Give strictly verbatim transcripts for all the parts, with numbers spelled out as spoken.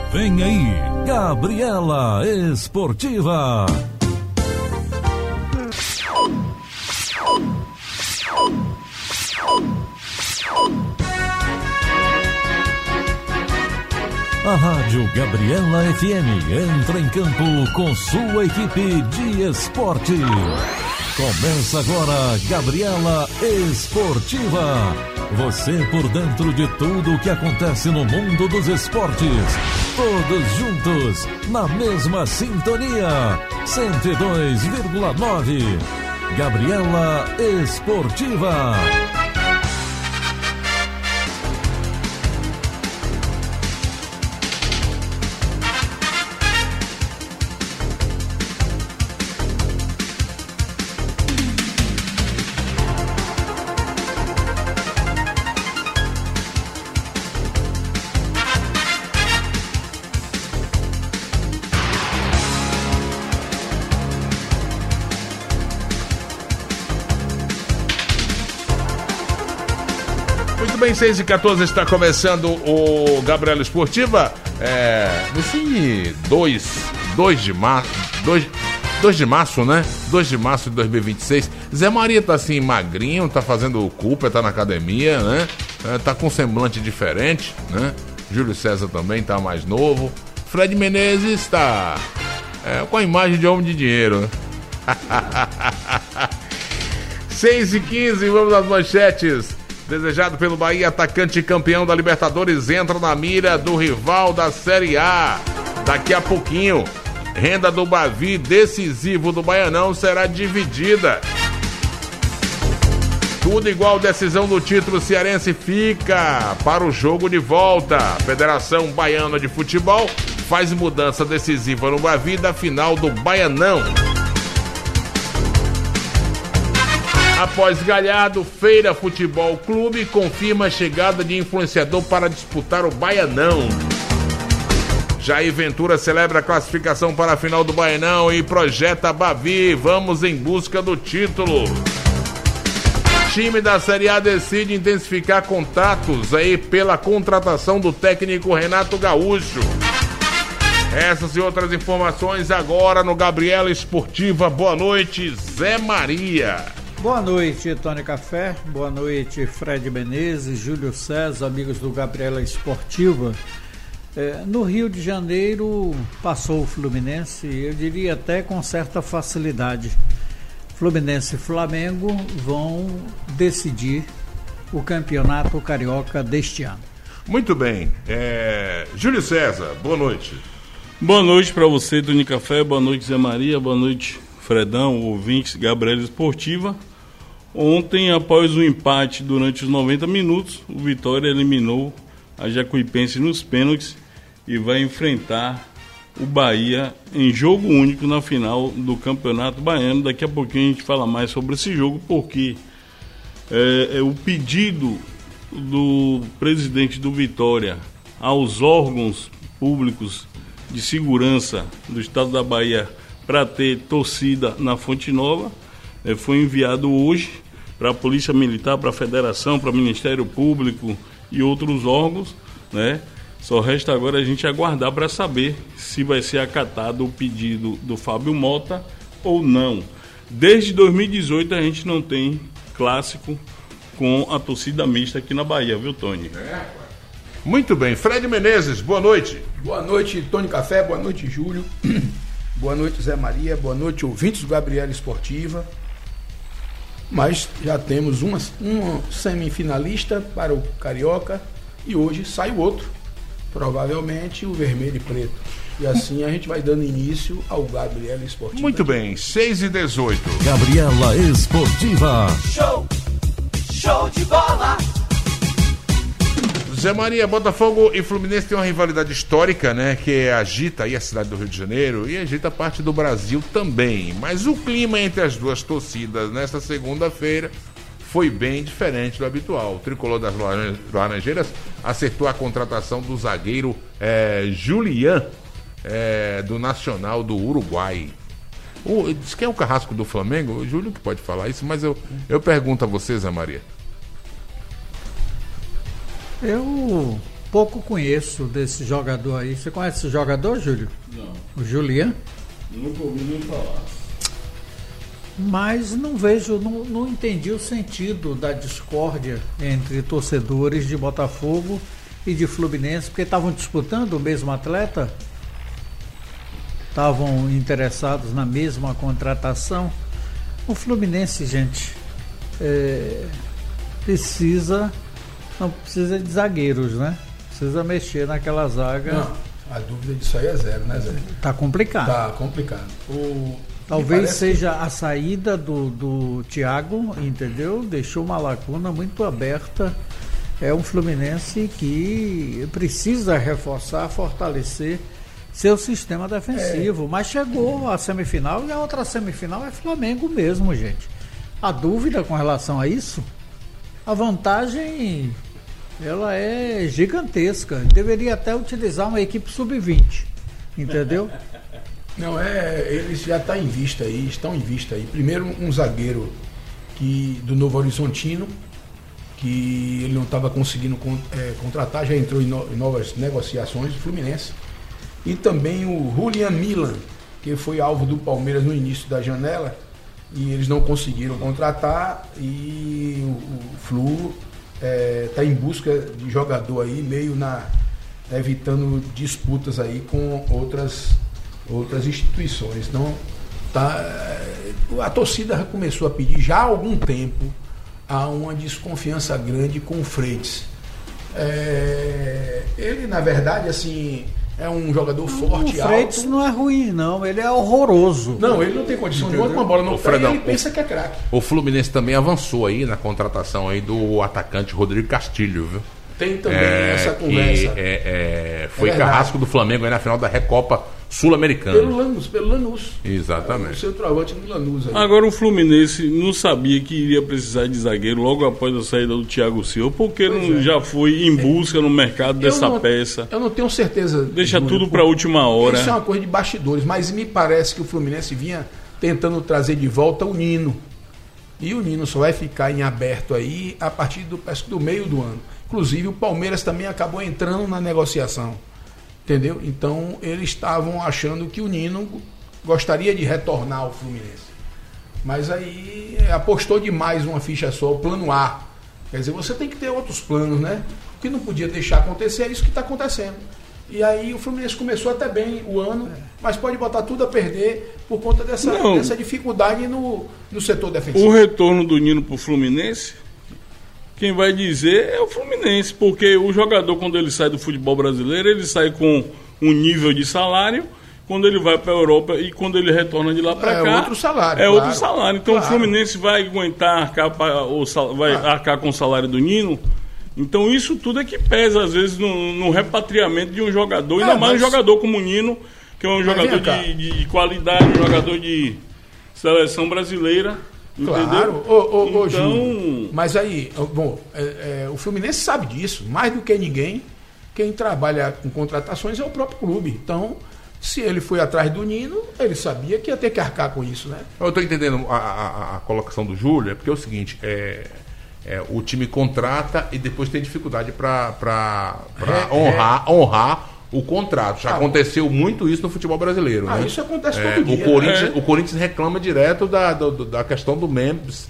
Vem aí, Gabriela Esportiva. A Rádio Gabriela F M entra em campo com sua equipe de esporte. Começa agora Gabriela Esportiva. Você por dentro de tudo o que acontece no mundo dos esportes. Todos juntos, na mesma sintonia. cento e dois vírgula nove. Gabriela Esportiva. Muito bem, seis e quatorze está começando o Gabriela Esportiva. É, nesse dois de março, dois de março, né? dois de março de dois mil e vinte e seis. Zé Maria tá assim magrinho, tá fazendo culpa, tá na academia, né? É, tá com um semblante diferente, né? Júlio César também tá mais novo. Fred Menezes tá é, com a imagem de homem de dinheiro, né? seis e quinze, vamos às manchetes. Desejado pelo Bahia, atacante campeão da Libertadores entra na mira do rival da Série A. Daqui a pouquinho, renda do Bavi decisivo do Baianão será dividida. Tudo igual, decisão do título cearense fica para o jogo de volta. A Federação Baiana de Futebol faz mudança decisiva no Bavi da final do Baianão. Após Galhardo, Feira Futebol Clube confirma a chegada de influenciador para disputar o Baianão. Jair Ventura celebra a classificação para a final do Baianão e projeta Bavi. Vamos em busca do título. Time da Série A decide intensificar contatos aí pela contratação do técnico Renato Gaúcho. Essas e outras informações agora no Gabriela Esportiva. Boa noite, Zé Maria. Boa noite, Tony Café. Boa noite, Fred Menezes, Júlio César, amigos do Gabriela Esportiva. É, no Rio de Janeiro passou o Fluminense, eu diria até com certa facilidade. Fluminense e Flamengo vão decidir o campeonato carioca deste ano. Muito bem. É... Júlio César, boa noite. Boa noite para você, Tony Café. Boa noite, Zé Maria. Boa noite, Fredão, ouvintes, Gabriela Esportiva. Ontem, após o empate durante os noventa minutos, o Vitória eliminou a Jacuipense nos pênaltis e vai enfrentar o Bahia em jogo único na final do Campeonato Baiano. Daqui a pouquinho a gente fala mais sobre esse jogo, porque é, é o pedido do presidente do Vitória aos órgãos públicos de segurança do estado da Bahia para ter torcida na Fonte Nova, é, foi enviado hoje para a Polícia Militar, para a Federação, para o Ministério Público e outros órgãos, né? Só resta agora a gente aguardar para saber se vai ser acatado o pedido do Fábio Mota ou não. Desde dois mil e dezoito a gente não tem clássico com a torcida mista aqui na Bahia, viu, Tony? É. Muito bem. Fred Menezes, boa noite. Boa noite, Tony Café, boa noite, Júlio. Boa noite, Zé Maria, boa noite, ouvintes do Gabriela Esportiva. Mas já temos uma, uma semifinalista para o Carioca e hoje sai o outro, provavelmente o vermelho e preto. E assim a gente vai dando início ao Gabriela Esportiva. Muito bem, seis e dezoito. Gabriela Esportiva. Show! Show de bola! Zé Maria, Botafogo e Fluminense tem uma rivalidade histórica, né? Que agita aí a cidade do Rio de Janeiro e agita parte do Brasil também. Mas o clima entre as duas torcidas nesta segunda-feira foi bem diferente do habitual. O tricolor das Laranjeiras acertou a contratação do zagueiro é, Julián, é, do Nacional do Uruguai. O, diz que é o carrasco do Flamengo, o Júlio que pode falar isso, mas eu, eu pergunto a você, Zé Maria. Eu pouco conheço desse jogador aí. Você conhece esse jogador, Júlio? Não. O Julian? Nunca ouvi nem falar. Mas não vejo, não, não entendi o sentido da discórdia entre torcedores de Botafogo e de Fluminense, porque estavam disputando o mesmo atleta, estavam interessados na mesma contratação. O Fluminense, gente, é, precisa, não precisa de zagueiros, né? Precisa mexer naquela zaga. Não, a dúvida disso aí é zero, né, Zé? Tá complicado. Tá complicado. O... Talvez seja que... a saída do, do Thiago, entendeu? Deixou uma lacuna muito aberta. É um Fluminense que precisa reforçar, fortalecer seu sistema defensivo. É. Mas chegou a semifinal e a outra semifinal é Flamengo mesmo, gente. A dúvida com relação a isso, a vantagem, ela é gigantesca. Deveria até utilizar uma equipe sub vinte, entendeu? Não, é, eles já estão em vista aí, estão em vista aí. Primeiro um zagueiro que, do Novo Horizontino, que ele não estava conseguindo é, contratar, já entrou em, no, em novas negociações do Fluminense. E também o Julian Milan, que foi alvo do Palmeiras no início da janela, e eles não conseguiram contratar, e o, o Flu está é, em busca de jogador aí, meio na evitando disputas aí com outras outras instituições. Então, tá, a torcida começou a pedir já há algum tempo, há uma desconfiança grande com o Freitas. É, ele, na verdade, assim, é um jogador forte, alto. O Freitas não é ruim, não. Ele é horroroso. Não, ele não tem condição nenhuma com a bola no pé, ele pensa que é craque. O Fluminense também avançou aí na contratação aí do atacante Rodrigo Castilho, viu? Tem também é, essa conversa. Que, é, é, foi é carrasco do Flamengo aí na final da Recopa Sul-Americana. Pelo Lanús, pelo Lanús. Exatamente. É, o centroavante do Lanús aí. Agora o Fluminense não sabia que iria precisar de zagueiro logo após a saída do Thiago Silva, porque não, é. já foi em busca no mercado eu dessa não, peça. Eu não tenho certeza. Deixa Júnior, tudo para a última hora. Isso é uma coisa de bastidores, mas me parece que o Fluminense vinha tentando trazer de volta o Nino. E o Nino só vai ficar em aberto aí a partir do, do meio do ano. Inclusive o Palmeiras também acabou entrando na negociação. Entendeu? Então eles estavam achando que o Nino gostaria de retornar ao Fluminense. Mas aí apostou demais uma ficha só, o plano A. Quer dizer, você tem que ter outros planos, né? O que não podia deixar acontecer é isso que está acontecendo. E aí o Fluminense começou até bem o ano, mas pode botar tudo a perder por conta dessa, dessa dificuldade no, no setor defensivo. O retorno do Nino para o Fluminense, quem vai dizer é o Fluminense, porque o jogador, quando ele sai do futebol brasileiro, ele sai com um nível de salário, quando ele vai para a Europa e quando ele retorna de lá para é cá... É outro salário. É claro, outro salário. Então claro. O Fluminense vai aguentar arcar, pra, ou, vai ah. arcar com o salário do Nino. Então isso tudo é que pesa, às vezes, no, no repatriamento de um jogador, ainda é, mais mas... um jogador como o Nino, que é um mas jogador de, de qualidade, um jogador de seleção brasileira. Claro, ô, ô, ô, então... Júlio, mas aí, bom, é, é, o Fluminense sabe disso, mais do que ninguém. Quem trabalha com contratações é o próprio clube. Então, se ele foi atrás do Nino, ele sabia que ia ter que arcar com isso, né? Eu estou entendendo a, a, a colocação do Júlio, é porque é o seguinte, é, é, o time contrata e depois tem dificuldade para é, honrar, é. honrar o contrato. Já ah, aconteceu muito isso no futebol brasileiro. Ah, né? Isso acontece é, todo dia. O Corinthians, é. o Corinthians reclama direto da, do, da questão do membros,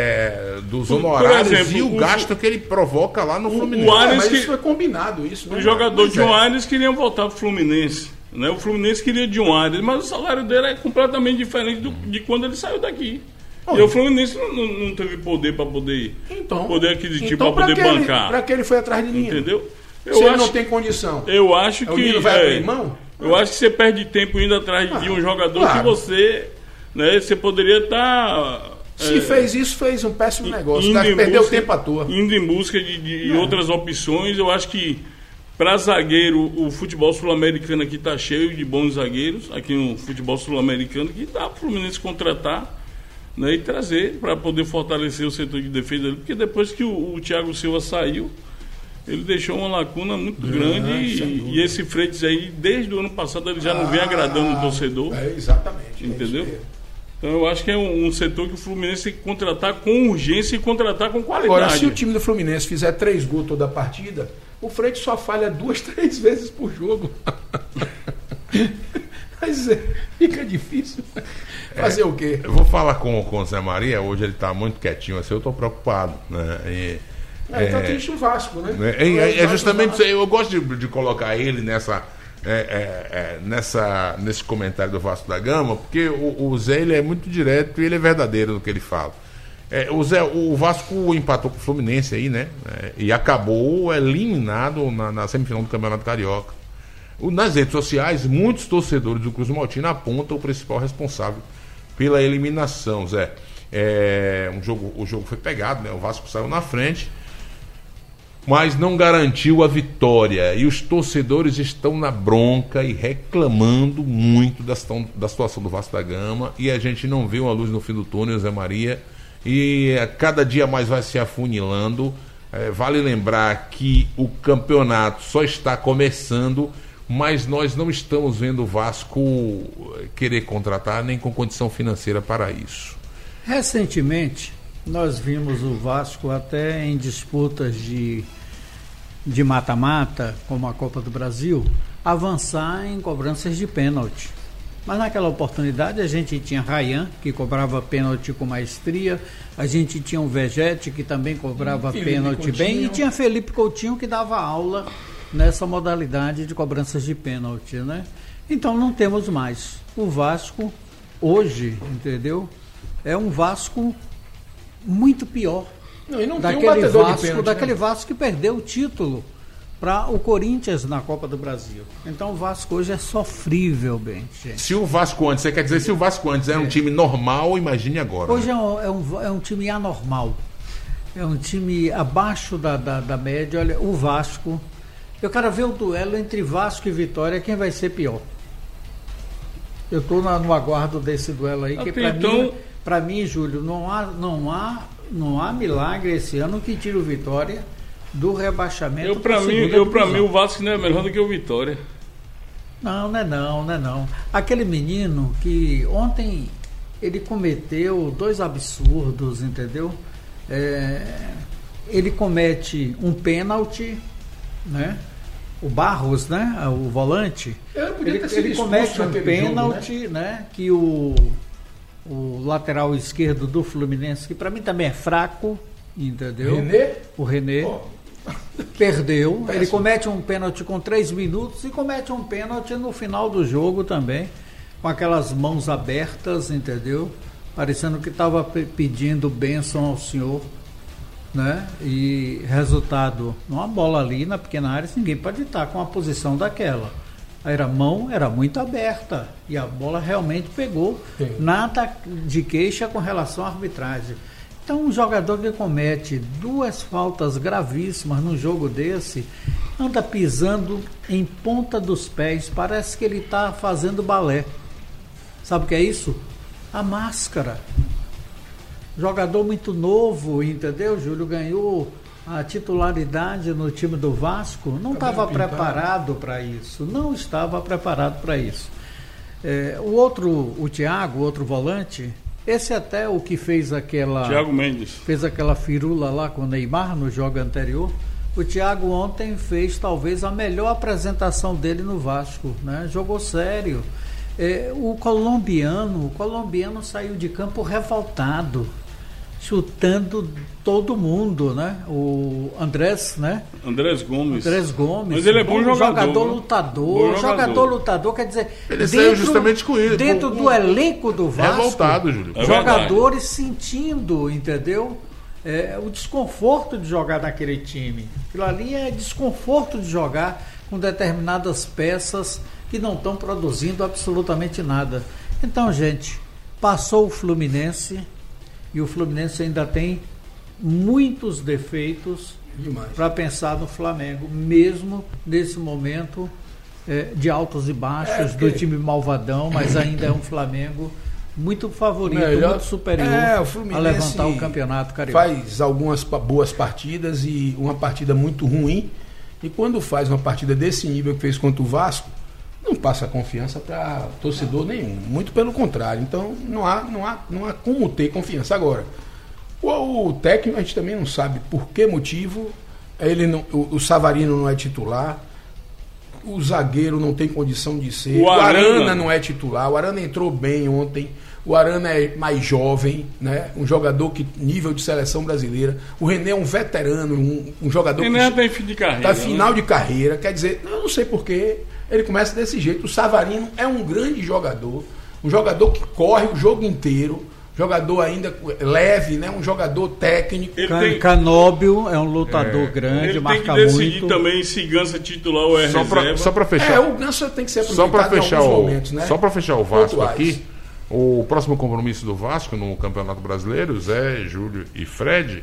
é, dos honorários exemplo, e o, o gasto que ele provoca lá no o, Fluminense. O é, mas que, isso foi combinado. Isso, o né? jogador de é. um Ares queria voltar para o Fluminense. Né? O Fluminense queria de um Ares, mas o salário dele é completamente diferente do, de quando ele saiu daqui. Bom, e o Fluminense não, não, não teve poder para poder, então, poder aquisitivo então, para poder que bancar. Para que ele foi atrás de Nino? Entendeu? Eu Se acho, ele não tem condição. Eu acho é, que. O Nino vai é, abrir mão? Eu ah. acho que você perde tempo indo atrás ah, de um jogador claro. que você. Né, você poderia estar. Tá, Se é, fez isso, fez um péssimo negócio. Perdeu busca, tempo à toa. Indo em busca de, de outras opções, eu acho que para zagueiro, o futebol sul-americano aqui está cheio de bons zagueiros. Aqui no futebol sul-americano, que dá para o Fluminense contratar, né, e trazer para poder fortalecer o setor de defesa. Porque depois que o, o Thiago Silva saiu, ele deixou uma lacuna muito grande ah, e, e esse Freitas aí, desde o ano passado, ele já ah, não vem agradando o torcedor. É, exatamente. Entendeu? É então eu acho que é um, um setor que o Fluminense tem que contratar com urgência e contratar com qualidade. Agora, se o time do Fluminense fizer três gols toda a partida, O Freitas só falha duas, três vezes por jogo. Mas é, fica difícil. Fazer é, o quê? Eu vou falar com, com o Zé Maria, hoje ele está muito quietinho, assim, eu estou preocupado. Né? E, é, então triste o Vasco, né? É, é, é justamente isso, eu gosto de, de colocar ele nessa, é, é, é, nessa, nesse comentário do Vasco da Gama, porque o, o Zé ele é muito direto e ele é verdadeiro no que ele fala. É, o, Zé, o Vasco empatou com o Fluminense aí, né? É, e acabou eliminado na, na semifinal do Campeonato Carioca. O, nas redes sociais, muitos torcedores do Cruz Maltina apontam o principal responsável pela eliminação, Zé. É, um jogo, o jogo foi pegado, né? O Vasco saiu na frente, mas não garantiu a vitória. E os torcedores estão na bronca e reclamando muito da, da situação do Vasco da Gama. E a gente não vê uma luz no fim do túnel, Zé Maria. E a cada dia mais vai se afunilando. É, vale lembrar que o campeonato só está começando, mas nós não estamos vendo o Vasco querer contratar nem com condição financeira para isso. Recentemente, nós vimos o Vasco até em disputas de de mata-mata, como a Copa do Brasil, avançar em cobranças de pênalti. Mas naquela oportunidade a gente tinha Ryan, que cobrava pênalti com maestria, a gente tinha o Vegete, que também cobrava Felipe pênalti Coutinho. bem, e tinha Felipe Coutinho, que dava aula nessa modalidade de cobranças de pênalti, né? Então não temos mais. O Vasco, hoje, entendeu? É um Vasco muito pior. Não, e não daquele tem um batedor Vasco, de pênalti, daquele né? Vasco que perdeu o título para o Corinthians na Copa do Brasil. Então o Vasco hoje é sofrível, bem, gente. Se o Vasco antes, você quer dizer, se o Vasco antes era é. um time normal, imagine agora. Hoje né? é, um, é, um, é um time anormal. É um time abaixo da, da, da média. Olha, o Vasco... Eu quero ver o duelo entre Vasco e Vitória, quem vai ser pior. Eu estou no aguardo desse duelo aí, que para então... mim, para mim, Júlio, não há, não, há, não há milagre esse ano que tire o Vitória do rebaixamento. Eu para mim, eu para mim o Vasco não é melhor do que o Vitória. Não, não é não, não é não. Aquele menino que ontem ele cometeu dois absurdos, entendeu? É, ele comete um pênalti, né? O Barros, né? O volante. Ele, ele comete um pênalti, jogo, né? né? Que o, o lateral esquerdo do Fluminense, que para mim também é fraco, entendeu? René? O René. Oh. Perdeu. Péssimo. Ele comete um pênalti com três minutos e comete um pênalti no final do jogo também, com aquelas mãos abertas, entendeu? Parecendo que estava pedindo bênção ao senhor. Né? E resultado, uma bola ali na pequena área, ninguém pode estar com a posição daquela. Aí a mão era muito aberta e a bola realmente pegou. Sim. Nada de queixa com relação à arbitragem. Então um jogador que comete duas faltas gravíssimas num jogo desse, anda pisando em ponta dos pés, parece que ele está fazendo balé. Sabe o que é isso? A máscara. Jogador muito novo, entendeu, Júlio? Ganhou a titularidade no time do Vasco. Não estava preparado para isso. Não estava preparado para isso. É, o outro, o Thiago, o outro volante, esse até o que fez aquela... Thiago Mendes. Fez aquela firula lá com o Neymar no jogo anterior. O Thiago ontem fez talvez a melhor apresentação dele no Vasco, né? Jogou sério. É, o colombiano, o colombiano saiu de campo revoltado, chutando todo mundo, né? O Andrés, né? Andrés Gomes. Andrés Gomes. Mas ele é bom, bom jogador. Jogador lutador. Bom jogador. jogador lutador, quer dizer... Ele dentro, saiu justamente com isso. Dentro com, do elenco do Vasco. Revoltado, Júlio. É jogadores sentindo, entendeu? É, o desconforto de jogar naquele time. Aquilo ali é desconforto de jogar com determinadas peças que não estão produzindo absolutamente nada. Então, gente, passou o Fluminense... E o Fluminense ainda tem muitos defeitos para pensar no Flamengo, mesmo nesse momento é, de altos e baixos é, do time malvadão, mas ainda é um Flamengo muito favorito, melhor, muito superior é, a levantar o campeonato carioca. Faz algumas boas partidas e uma partida muito ruim, e quando faz uma partida desse nível que fez contra o Vasco, não passa confiança para torcedor nenhum, muito pelo contrário. Então não há, não há, não há como ter confiança. Agora, o, o técnico a gente também não sabe por que motivo Ele não, o, o Savarino não é titular. O zagueiro não tem condição de ser. O O Arana, Arana não é titular. O Arana entrou bem ontem. O Arana é mais jovem, né? Um jogador que nível de seleção brasileira. O René é um veterano, um, um jogador Ele que não tem fim de carreira. está final né? de carreira. Quer dizer, eu não sei porquê ele começa desse jeito. O Savarino é um grande jogador, um jogador que corre o jogo inteiro, jogador ainda leve, né? Um jogador técnico. Ele Can- tem- Canóbio é um lutador grande, Ele tem marca que decidir muito. também se Ganso é titular ou é Só reserva. pra, só pra fechar. É, o Ganso tem que ser Só para aproveitado em fechar, alguns o, momentos, né? só para fechar o Vasco Pontuais. aqui, o próximo compromisso do Vasco no Campeonato Brasileiro, Zé, Júlio e Fred,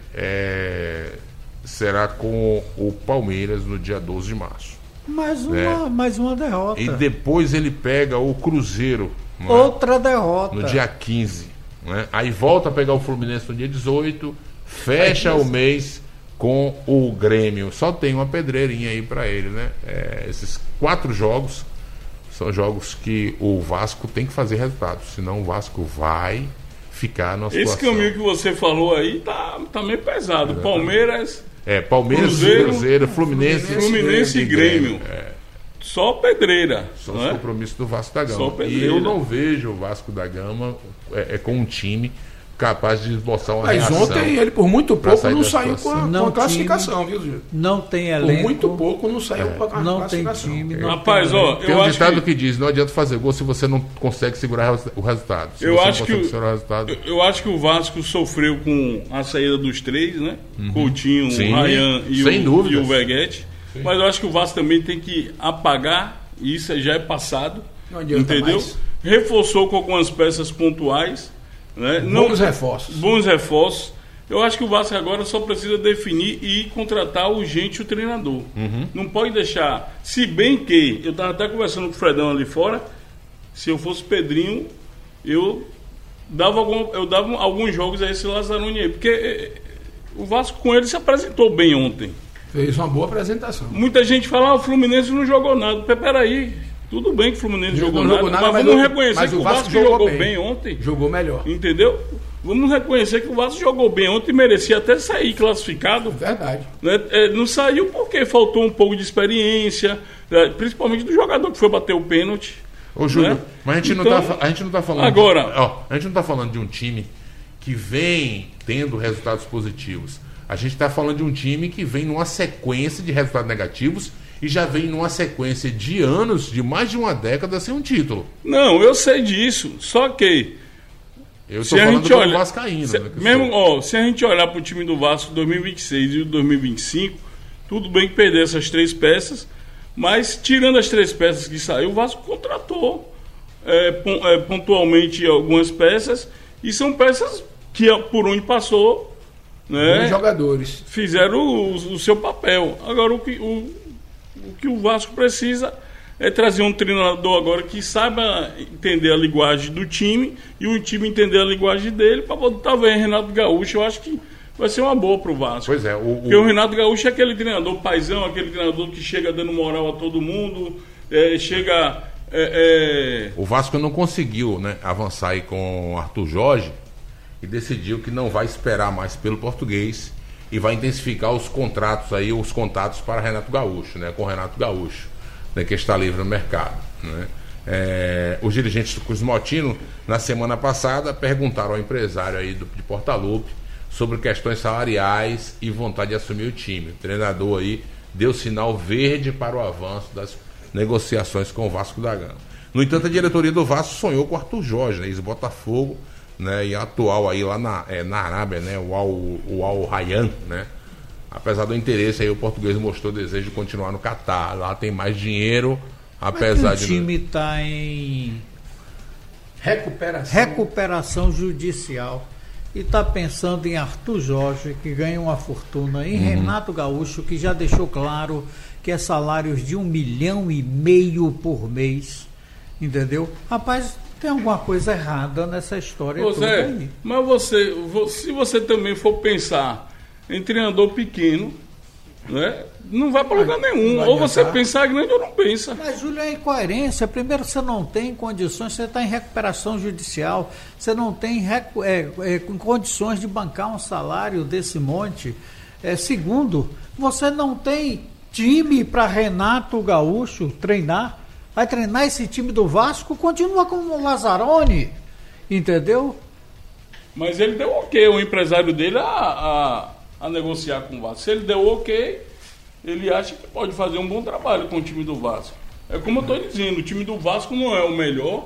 é, será com o Palmeiras no dia doze de março. Mais uma, É. mais uma derrota. E depois ele pega o Cruzeiro, não é? Outra derrota. No dia quinze. Né? Aí volta a pegar o Fluminense no dia dezoito, fecha o mês com o Grêmio. Só tem uma pedreirinha aí pra ele, né? É, esses quatro jogos são jogos que o Vasco tem que fazer resultado, senão o Vasco vai ficar na situação. Esse caminho que você falou aí tá, tá meio pesado. Palmeiras, É, Palmeiras, Cruzeiro, Cruzeiro, Fluminense, Fluminense e Grêmio. É, Só pedreira. são não os é? compromissos do Vasco da Só Gama. E pedreira. eu não vejo o Vasco da Gama é, é, com um time capaz de esboçar uma Mas reação. ontem ele por muito pra pouco sair não da saiu com a, situação. com a Não classificação, viu, Gil? Não tem Por elenco. muito pouco não saiu com a Não tem classificação. time. Não Rapaz, tem ó, elenco. Tem eu um acho ditado que, que diz, não adianta fazer gol se você não consegue segurar o resultado. Se Eu você acho não que consegue o- segurar o resultado... eu, eu acho que o Vasco sofreu com a saída dos três, né? Coutinho, Sim, o Ryan e sem o, dúvidas. e o Veguete. Mas eu acho que o Vasco também tem que apagar, e isso já é passado. Não adianta Entendeu? mais. Reforçou com algumas peças pontuais. Né? Bons reforços. Bons reforços. Eu acho que o Vasco agora só precisa definir e contratar urgente o treinador. Não pode deixar. Se bem que, eu estava até conversando com o Fredão ali fora, se eu fosse Pedrinho, eu dava, algum, eu dava alguns jogos a esse Lazzaroni aí. Porque eh, o Vasco com ele se apresentou bem ontem. Fez uma boa apresentação. Muita gente fala, ah, o Fluminense não jogou nada. Pera- Peraí, tudo bem que o Fluminense Não jogou, jogou nada, nada, mas mas vamos o- reconhecer mas que o o Vasco Vasco jogou jogou bem. bem ontem. Jogou melhor. Entendeu? Vamos reconhecer que o Vasco jogou bem ontem e merecia até sair classificado. Verdade. Né? É, não saiu porque faltou um pouco de experiência, né? Principalmente do jogador que foi bater o pênalti. Ô, Júlio, né? mas a gente, não Então, tá, fa- a gente não tá falando... agora- de, ó, a gente não tá falando de um time que vem tendo resultados positivos. A gente tá falando de um time que vem numa sequência de resultados negativos e já vem numa sequência de anos, de mais de uma década, sem um título. Não, eu sei disso. Só que Eu se tô a falando gente do olha, Vascaíno. se, né, que eu mesmo, sou. ó, se a gente olhar para o time do Vasco dois mil e vinte e seis e o dois mil e vinte e cinco, tudo bem que perder essas três peças, mas tirando as três peças que saiu, o Vasco contratou é, pon- é, pontualmente algumas peças e são peças que por onde passou, né, Bons jogadores. fizeram o, o seu papel. Agora o que o, o que o Vasco precisa é trazer um treinador agora que saiba entender a linguagem do time e o time entender a linguagem dele para poder talvez Renato Gaúcho. Eu acho que vai ser uma boa pro Vasco. Pois é, o, Porque o o, Renato Gaúcho é aquele treinador paizão, aquele treinador que chega dando moral a todo mundo, é, chega é, é, o Vasco não conseguiu, né, avançar aí com o Arthur Jorge e decidiu que não vai esperar mais pelo português e vai intensificar os contratos aí, os contatos para Renato Gaúcho, né, com o Renato Gaúcho, né, que está livre no mercado, né. É, os dirigentes do Cruz Maltino, na semana passada, perguntaram ao empresário aí do, de Portalupe sobre questões salariais e vontade de assumir o time. O treinador aí deu sinal verde para o avanço das negociações com o Vasco da Gama. No entanto, a diretoria do Vasco sonhou com o Arthur Jorge, né, ex-Botafogo, né, e atual aí lá na, é, na Arábia, né, o Al, o Al Rayyan, né. Apesar do interesse aí, o português mostrou desejo de continuar no Catar. Lá tem mais dinheiro, apesar Mas o de... time está em Recuperação. recuperação judicial e está pensando em Arthur Jorge, que ganha uma fortuna, em Renato Gaúcho, que já deixou claro que é salários de um milhão e meio por mês, entendeu? Rapaz, tem alguma coisa errada nessa história Ô, toda Zé, aí. mas você, vo- se você também for pensar em treinador pequeno, né, não vai para lugar nenhum. vai Ou você adiantar. pensa grande ou não pensa. Mas, Júlio, é incoerência. Primeiro, você não tem condições, você está em recuperação judicial, você não tem recu- é, é, com condições de bancar um salário desse monte. É, segundo, você não tem time para Renato Gaúcho treinar. Vai treinar esse time do Vasco, continua com o Lazzaroni, entendeu? Mas ele deu ok, o empresário dele, a, a, a negociar com o Vasco. Se ele deu ok, ele acha que pode fazer um bom trabalho com o time do Vasco. É como eu estou dizendo, o time do Vasco não é o melhor,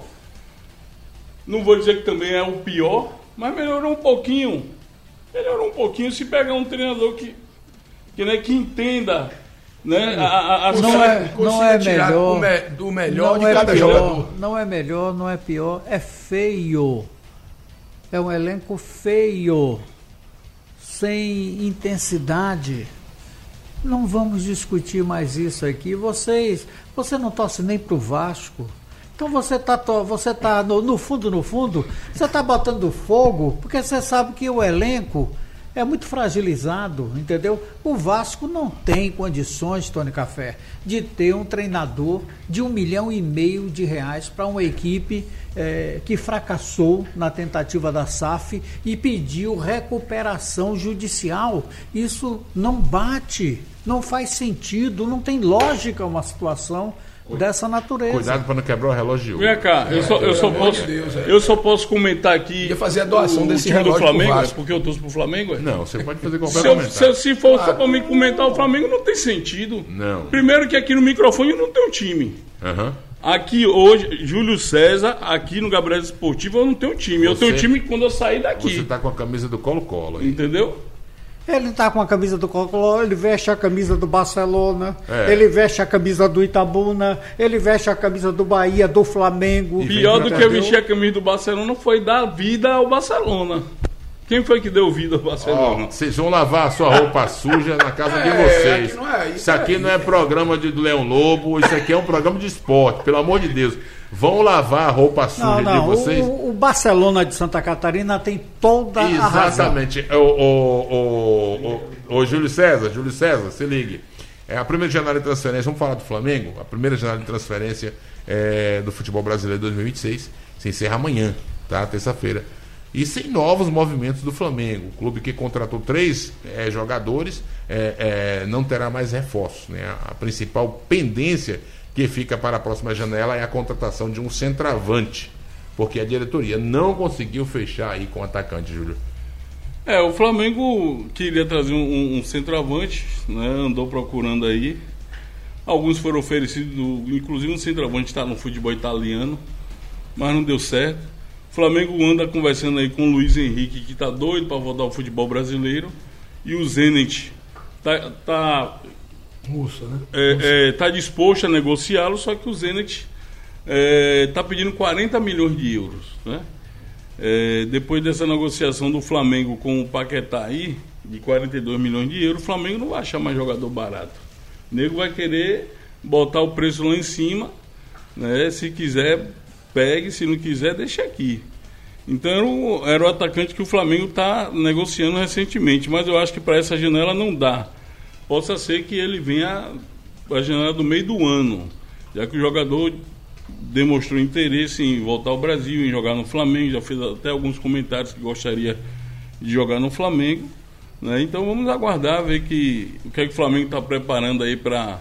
não vou dizer que também é o pior, mas melhorou um pouquinho. Melhorou um pouquinho se pegar um treinador que, que, né, que entenda, né, a, a, as não é, não é melhor, me, do melhor de é cada pior, jogador. Não é melhor, não é pior, é feio. É um elenco feio, sem intensidade. Não vamos discutir mais isso aqui. Vocês, você não torce nem pro Vasco. Então você tá, você tá no, no fundo, no fundo, você tá botando fogo, porque você sabe que o elenco é muito fragilizado, entendeu? O Vasco não tem condições, Tony Café, de ter um treinador de um milhão e meio de reais para uma equipe é, que fracassou na tentativa da S A F e pediu recuperação judicial. Isso não bate, não faz sentido, não tem lógica uma situação dessa natureza. Cuidado para não quebrar o relógio. Vem cá, eu só, eu só posso, Deus, é. eu só posso comentar aqui. Ia fazer a doação o, desse o time do relógio pro Flamengo, Vasco. porque eu torço pro Flamengo. É? Não, você pode fazer qualquer Se, eu, comentário. se, se for só para mim comentar o Flamengo, não tem sentido. Não. Primeiro que aqui no microfone eu não tenho time. Aham. Aqui hoje, Júlio César, aqui no Gabriel Esportivo, eu não tenho time. Eu Você- tenho time quando eu sair daqui. Você tá com a camisa do Colo-Colo aí. Entendeu? Ele tá com a camisa do Colo-Colo, ele veste a camisa do Barcelona, É. ele veste a camisa do Itabuna, ele veste a camisa do Bahia, do Flamengo. Pior do que eu entendeu? vestir a camisa do Barcelona foi dar vida ao Barcelona. Quem foi que deu vida ao Ó, Barcelona? vocês vão lavar a sua roupa suja na casa de É, vocês. aqui não é, isso isso aqui é- não é programa de Leão Lobo, isso aqui é um programa de esporte, pelo amor de Deus. Vão lavar a roupa suja Não, não, de vocês? o, o Barcelona de Santa Catarina tem toda a razão. Exatamente. O, o, o, o, o Júlio César, Júlio César, se ligue. É a primeira janela de transferência, vamos falar do Flamengo? A primeira janela de transferência é, do futebol brasileiro dois mil e vinte e seis se encerra amanhã, tá? Terça-feira. E sem novos movimentos do Flamengo. O clube que contratou três é, jogadores é, é, não terá mais reforços, né? A principal pendência que fica para a próxima janela é a contratação de um centroavante, porque a diretoria não conseguiu fechar aí com o atacante, Júlio. É, o Flamengo queria trazer um, um centroavante, né? Andou procurando aí. Alguns foram oferecidos, inclusive um centroavante está no futebol italiano, mas não deu certo. O Flamengo anda conversando aí com o Luiz Henrique, que está doido para voltar ao futebol brasileiro, e o Zenit tá, tá, Russa, né? é, é, tá disposto a negociá-lo, só que o Zenit está pedindo quarenta milhões de euros, né? É, depois dessa negociação do Flamengo com o Paquetá aí, de quarenta e dois milhões de euros, o Flamengo não vai achar mais jogador barato. O nego vai querer botar o preço lá em cima, né? Se quiser, pegue, se não quiser, deixa aqui. Então era o, era o atacante que o Flamengo está negociando recentemente, mas eu acho que para essa janela não dá. Possa ser que ele venha a janela do meio do ano, já que o jogador demonstrou interesse em voltar ao Brasil, em jogar no Flamengo, já fez até alguns comentários que gostaria de jogar no Flamengo, né? Então vamos aguardar, ver que, o que é que o Flamengo está preparando aí para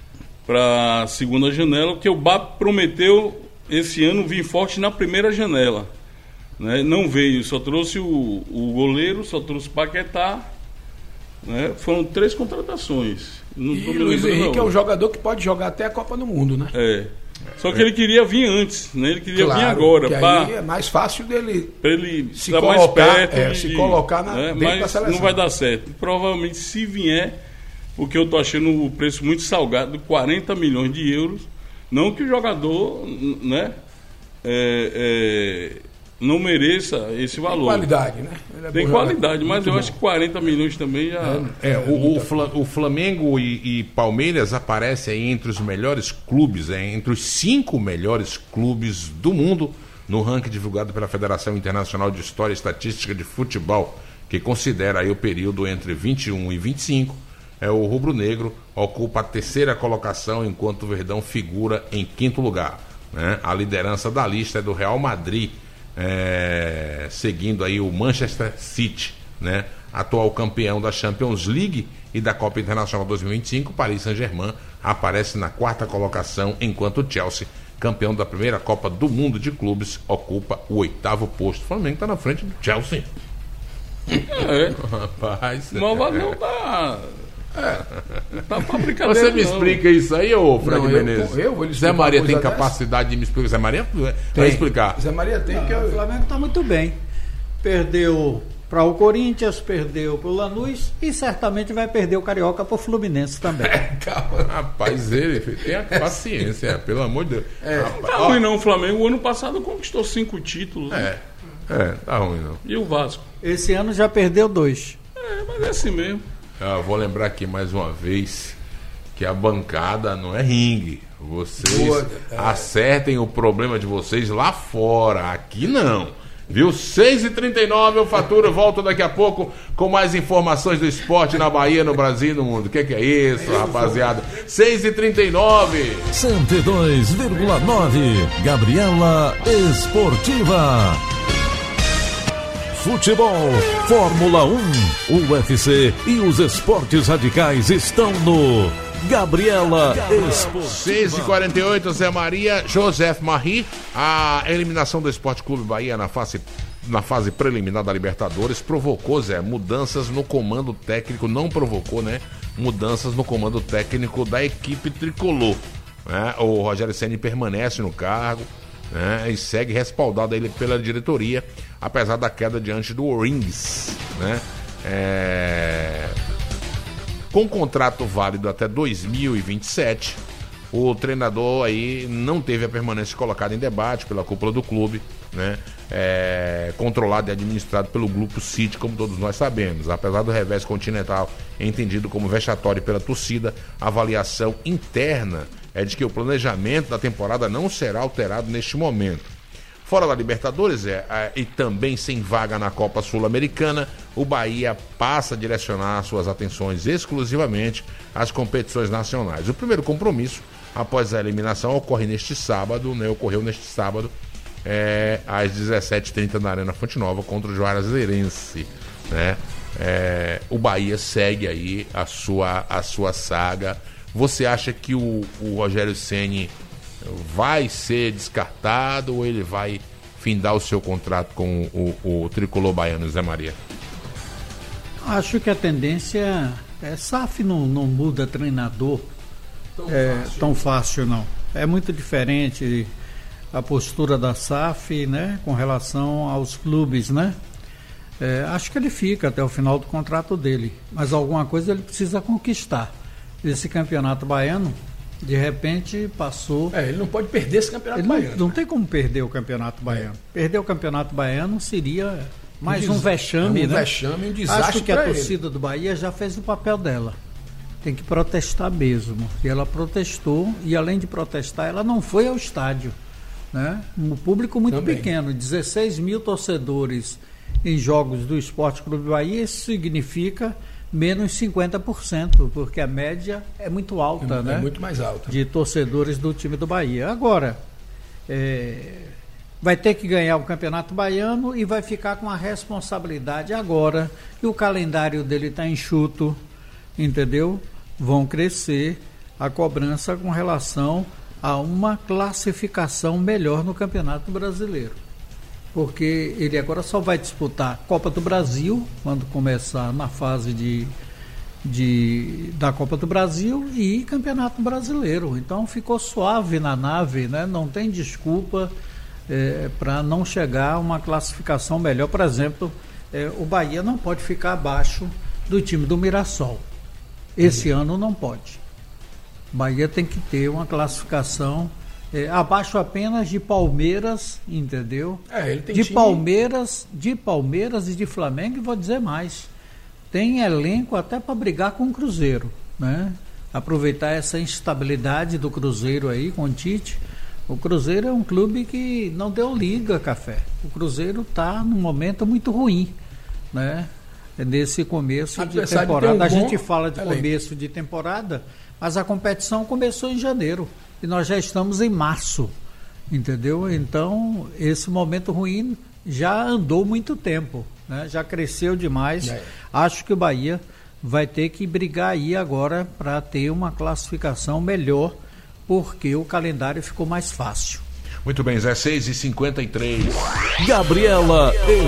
a segunda janela, porque o B A P prometeu esse ano vir forte na primeira janela, né? Não veio, só trouxe o, o goleiro, só trouxe o Paquetá, né? Foram três contratações. Não tô E me Luiz lembrando Henrique é não. um jogador que pode jogar até a Copa do Mundo, né? É. Só que ele queria vir antes, né? Ele queria vir Claro, agora, que para aí é mais fácil dele ele se estar mais colocar, perto. é, de- se colocar na- né? dentro da Mas seleção. não vai dar certo. Provavelmente, se vier, porque eu tô achando o preço muito salgado, quarenta milhões de euros. Não que o jogador, né, é, é, não mereça esse tem valor. qualidade, né? Ele é Tem bom qualidade, jogador, mas muito eu bom. acho que quarenta milhões também já. É, o, o Fla- o Flamengo e, e Palmeiras aparecem aí entre os melhores clubes, é, entre os cinco melhores clubes do mundo no ranking divulgado pela Federação Internacional de História e Estatística de Futebol, que considera aí o período entre vinte e um e vinte e cinco. É, o rubro-negro ocupa a terceira colocação, enquanto o Verdão figura em quinto lugar, né? A liderança da lista é do Real Madrid, é, seguindo aí o Manchester City, né? atual campeão da Champions League e da Copa Internacional dois mil e vinte e cinco, Paris Saint-Germain aparece na quarta colocação, enquanto o Chelsea, campeão da primeira Copa do Mundo de Clubes, ocupa o oitavo posto. O Flamengo está na frente do Chelsea. É. Rapaz. Mas não tá. É. Tá pra brincadeira. Você me não. explica isso aí, ô Fred Não, eu- Menezes? eu vou lhe Zé explicar Maria uma tem coisa capacidade de me explicar? Zé Maria vai Tem. explicar. Zé Maria tem que O eu... Flamengo está muito bem. Perdeu para o Corinthians, perdeu para o Lanús e certamente vai perder o Carioca para o Fluminense também. Calma. Rapaz, ele tem a paciência, pelo amor de Deus. É. Rapaz, Tá ó, ruim não, o Flamengo o ano passado conquistou cinco títulos. Né? É, é, tá ruim não. E o Vasco? Esse ano já perdeu dois. É, mas é assim mesmo. Eu vou lembrar aqui mais uma vez que a bancada não é ringue. Vocês Boa, é. acertem o problema de vocês lá fora. Aqui não. Viu? seis e trinta e nove, eu faturo, volto daqui a pouco com mais informações do esporte na Bahia, no Brasil e no mundo. O que, que é isso, rapaziada? seis e trinta e nove. cento e dois vírgula nove. Gabriela Esportiva. Futebol, Fórmula um, U F C e os esportes radicais estão no Gabriela Esportiva. seis e quarenta e oito, Zé Maria, Joseph Marie. A eliminação do Esporte Clube Bahia na fase, na fase preliminar da Libertadores provocou, Zé, mudanças no comando técnico. Não provocou, né? Mudanças no comando técnico da equipe tricolor, né? O Rogério Ceni permanece no cargo, né? E segue respaldado ele pela diretoria, apesar da queda diante do Orings, né? É... Com contrato válido até dois mil e vinte e sete, o treinador aí não teve a permanência colocada em debate pela cúpula do clube, né? É, controlado e administrado pelo Grupo City, como todos nós sabemos. Apesar do revés continental entendido como vexatório pela torcida, a avaliação interna é de que o planejamento da temporada não será alterado neste momento. Fora da Libertadores, é, é, e também sem vaga na Copa Sul-Americana, o Bahia passa a direcionar suas atenções exclusivamente às competições nacionais. O primeiro compromisso, após a eliminação, ocorre neste sábado, né, ocorreu neste sábado, é, às dezessete e trinta na Arena Fonte Nova, contra o Juazeirense, né? É, o Bahia segue aí a sua, a sua saga. Você acha que o, o Rogério Ceni vai ser descartado ou ele vai findar o seu contrato com o, o, o tricolor baiano, Zé Maria? Acho que a tendência é S A F não, não muda treinador tão, é, fácil. tão fácil não. É muito diferente a postura da S A F, né, com relação aos clubes, né? É, acho que ele fica até o final do contrato dele, mas alguma coisa ele precisa conquistar. Esse campeonato baiano, de repente, passou... É, ele não pode perder esse campeonato ele baiano. Não, não tem como perder o campeonato baiano. É. Perder o campeonato baiano seria mais um, um vexame, um né? Um vexame, um desastre. Acho que a torcida do Bahia já fez o papel dela. Tem que protestar mesmo. E ela protestou, e além de protestar, ela não foi ao estádio, né? Um público muito Também. pequeno, dezesseis mil torcedores em jogos do Esporte Clube Bahia, isso significa menos cinquenta por cento, porque a média é muito alta, é, né? É muito mais alta. De torcedores do time do Bahia. Agora, é, vai ter que ganhar o Campeonato Baiano e vai ficar com a responsabilidade agora que o calendário dele está enxuto, entendeu? Vão crescer a cobrança com relação a uma classificação melhor no Campeonato Brasileiro. Porque ele agora só vai disputar Copa do Brasil, quando começar na fase de, de, da Copa do Brasil, e Campeonato Brasileiro. Então ficou suave na nave, né? Não tem desculpa é, para não chegar a uma classificação melhor. Por exemplo, é, o Bahia não pode ficar abaixo do time do Mirassol. Esse uhum. ano não pode. O Bahia tem que ter uma classificação... É, abaixo apenas de Palmeiras, entendeu? É, ele tem de time... Palmeiras, de Palmeiras e de Flamengo, e vou dizer mais. Tem elenco até para brigar com o Cruzeiro, né? Aproveitar essa instabilidade do Cruzeiro aí com o Tite. O Cruzeiro é um clube que não deu liga, Café. O Cruzeiro está num momento muito ruim, né? Nesse começo a de temporada. Um a gente fala de elenco. Começo de temporada, mas a competição começou em janeiro. E nós já estamos em março, entendeu? Então, esse momento ruim já andou muito tempo. né? Já cresceu demais. É. Acho que o Bahia vai ter que brigar aí agora para ter uma classificação melhor, porque o calendário ficou mais fácil. Muito bem, Zé, seis e cinquenta e três. Gabriela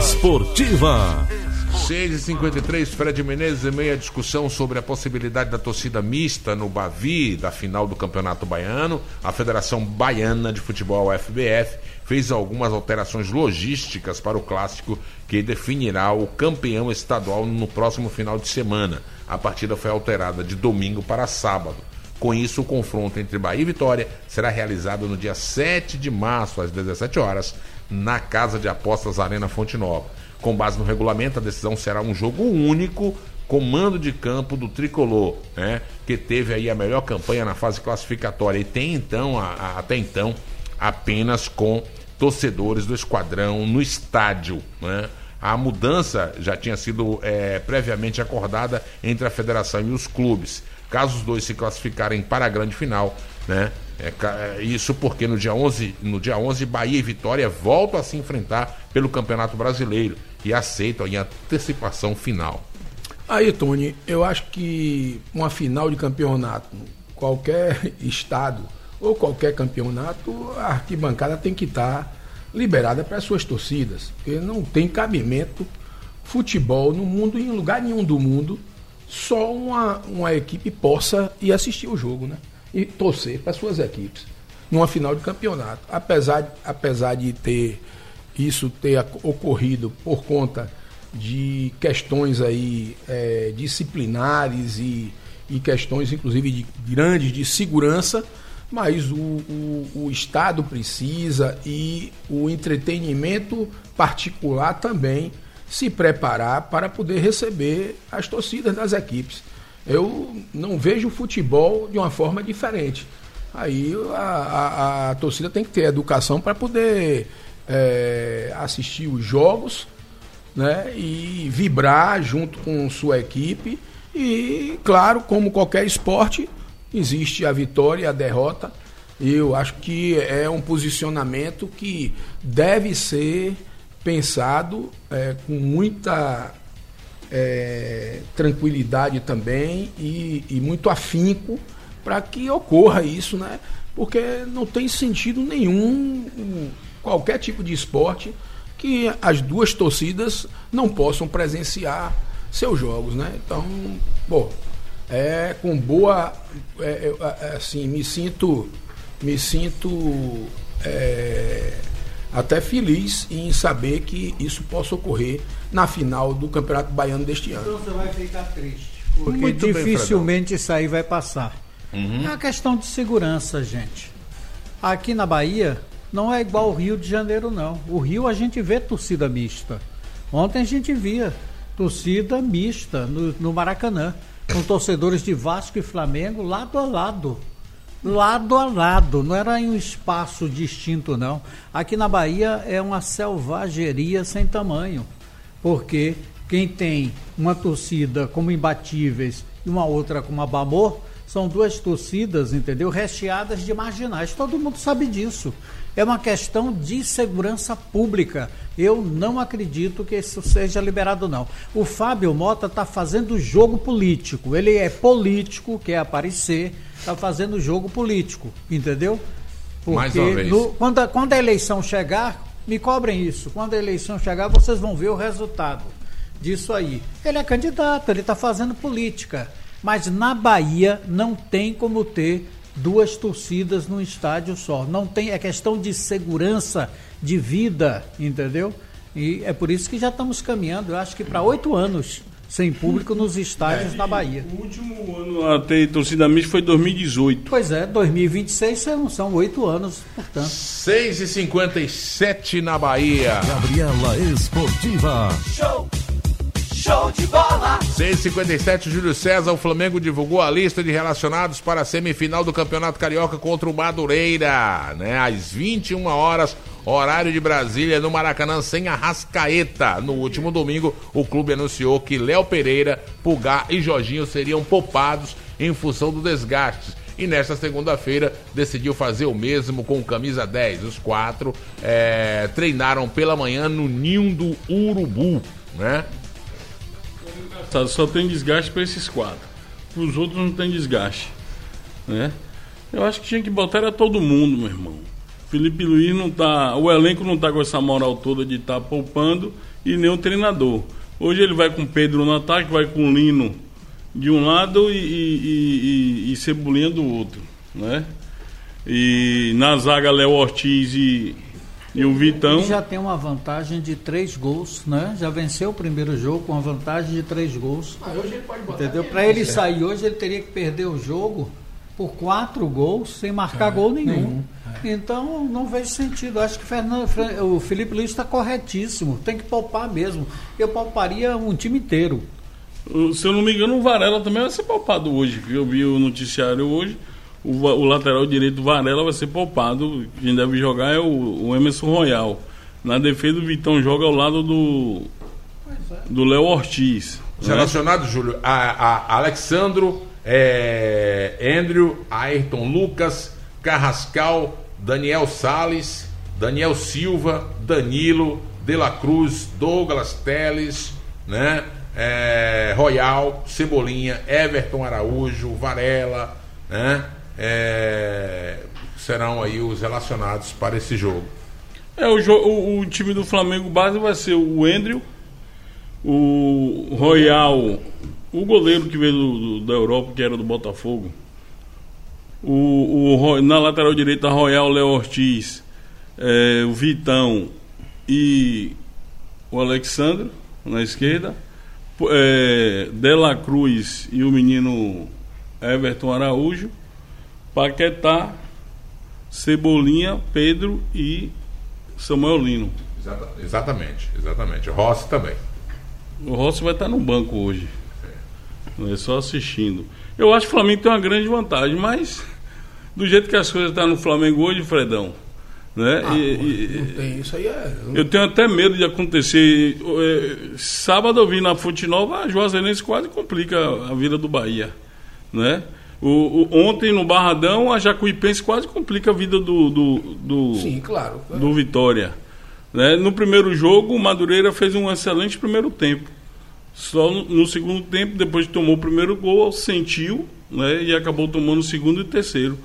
Esportiva. seis e cinquenta e três, Fred Menezes, em meio à discussão sobre a possibilidade da torcida mista no Bavi, da final do Campeonato Baiano. A Federação Baiana de Futebol, F B F, fez algumas alterações logísticas para o clássico que definirá o campeão estadual no próximo final de semana. A partida foi alterada de domingo para sábado. Com isso, o confronto entre Bahia e Vitória será realizado no dia sete de março, às dezessete horas, na Casa de Apostas Arena Fonte Nova. Com base no regulamento, a decisão será um jogo único, comando de campo do Tricolor, né, que teve aí a melhor campanha na fase classificatória e tem então, a, a, até então, apenas com torcedores do esquadrão no estádio, né? A mudança já tinha sido é, previamente acordada entre a federação e os clubes. Caso os dois se classificarem para a grande final, né? É, isso porque no dia onze, no dia onze, Bahia e Vitória voltam a se enfrentar pelo Campeonato Brasileiro e aceitam em antecipação final. Aí, Tony, eu acho que uma final de campeonato, qualquer estado ou qualquer campeonato, a arquibancada tem que estar liberada para as suas torcidas, porque não tem cabimento futebol no mundo, em lugar nenhum do mundo, só uma, uma equipe possa ir assistir o jogo, né? E torcer para suas equipes numa final de campeonato. Apesar, apesar de ter isso ter ocorrido por conta de questões aí é, disciplinares e, e questões inclusive de, grandes de segurança, mas o, o, o Estado precisa e o entretenimento particular também se preparar para poder receber as torcidas das equipes. Eu não vejo o futebol de uma forma diferente. Aí a, a, a torcida tem que ter educação para poder é, assistir os jogos, né, e vibrar junto com sua equipe. E, claro, como qualquer esporte, existe a vitória e a derrota. Eu acho que é um posicionamento que deve ser pensado é, com muita é, tranquilidade também e, e muito afinco para que ocorra isso, né? Porque não tem sentido nenhum qualquer tipo de esporte que as duas torcidas não possam presenciar seus jogos, né? Então, bom, é com boa, é, é, assim, me sinto, me sinto é, até feliz em saber que isso possa ocorrer na final do Campeonato Baiano deste ano. Então você vai ficar triste, porque Muito dificilmente bem, isso aí vai passar. Uhum. É uma questão de segurança, gente. Aqui na Bahia não é igual o Rio de Janeiro, não. O Rio a gente vê torcida mista. Ontem a gente via torcida mista no, no Maracanã, com torcedores de Vasco e Flamengo lado a lado. Lado a lado, não era em um espaço distinto, não. Aqui na Bahia é uma selvageria sem tamanho, porque quem tem uma torcida como Imbatíveis e uma outra como a Bamor, são duas torcidas, entendeu? Recheadas de marginais, todo mundo sabe disso. É uma questão de segurança pública. Eu não acredito que isso seja liberado, não. O Fábio Mota está fazendo jogo político. Ele é político, quer aparecer, está fazendo jogo político, entendeu? Porque Mais uma vez. No, quando, a, quando a eleição chegar, me cobrem isso. Quando a eleição chegar, vocês vão ver o resultado disso aí. Ele é candidato, ele está fazendo política. Mas na Bahia não tem como ter duas torcidas num estádio só. Não tem, é questão de segurança, de vida, entendeu? E é por isso que já estamos caminhando, eu acho que para oito anos sem público nos estádios é, na Bahia. O último ano a ter torcida mista foi dois mil e dezoito. Pois é, dois mil e vinte e seis são, são oito anos, portanto. seis e cinquenta e sete na Bahia. Gabriela Esportiva. Show! Show de bola! seis e cinquenta e sete, Júlio César, o Flamengo divulgou a lista de relacionados para a semifinal do Campeonato Carioca contra o Madureira, né? Às vinte e uma horas, horário de Brasília, no Maracanã, sem Arrascaeta. No último domingo, o clube anunciou que Léo Pereira, Pulgar e Jorginho seriam poupados em função do desgaste. E nesta segunda-feira decidiu fazer o mesmo com o camisa dez. Os quatro é, treinaram pela manhã no Ninho do Urubu, né? Só tem desgaste para esses quatro. Para os outros não tem desgaste, né? Eu acho que tinha que botar era todo mundo, meu irmão. Felipe Luiz não tá, o elenco não tá com essa moral toda de estar tá poupando e nem o treinador. Hoje ele vai com Pedro no ataque, vai com Lino de um lado e, e, e, e Cebolinha do outro, né? E na zaga Léo Ortiz e, e o Vitão. Ele já tem uma vantagem de três gols, né? Já venceu o primeiro jogo com uma vantagem de três gols. Ah, hoje ele pode botar. Entendeu? Para ele sair hoje, ele teria que perder o jogo por quatro gols sem marcar é, gol nenhum. nenhum. É. Então, não vejo sentido. Acho que Fernando, o Felipe Luiz está corretíssimo. Tem que poupar mesmo. Eu pouparia um time inteiro. Se eu não me engano, o Varela também vai ser poupado hoje. Eu vi o noticiário hoje. O, o lateral direito Varela vai ser poupado. Quem deve jogar é o, o Emerson Royal. Na defesa, o Vitão joga ao lado do do Léo Ortiz. Os relacionados, Júlio, a, a Alexandro, é, Andrew, Ayrton Lucas, Carrascal, Daniel Salles, Daniel Silva, Danilo, De La Cruz, Douglas Teles, né? É, Royal, Cebolinha, Everton Araújo, Varela, né? É, serão aí os relacionados para esse jogo. É, o, o, o time do Flamengo base vai ser o Andrew, o Royal, o goleiro que veio do, do, da Europa, que era do Botafogo, o, o, na lateral direita Royal, Léo Ortiz, é, o Vitão e o Alexandre na esquerda, é, De La Cruz e o menino Everton Araújo, Paquetá, Cebolinha, Pedro e Samuel Lino. Exata, exatamente, exatamente. Rossi também. O Rossi vai estar no banco hoje. Não é só assistindo. Eu acho que o Flamengo tem uma grande vantagem, mas do jeito que as coisas estão no Flamengo hoje, Fredão, né? Ah, e, não e, tem, isso aí é... Eu tenho até medo de acontecer. É, sábado eu vi na Fonte Nova, a Juazeirense quase complica a vida do Bahia, né? O, o, ontem no Barradão, a Jacuipense quase complica a vida do, do, do, Sim, claro, claro. do Vitória. Né? No primeiro jogo, o Madureira fez um excelente primeiro tempo. Só no, no segundo tempo, depois que tomou o primeiro gol, sentiu, né? E acabou tomando o segundo e terceiro.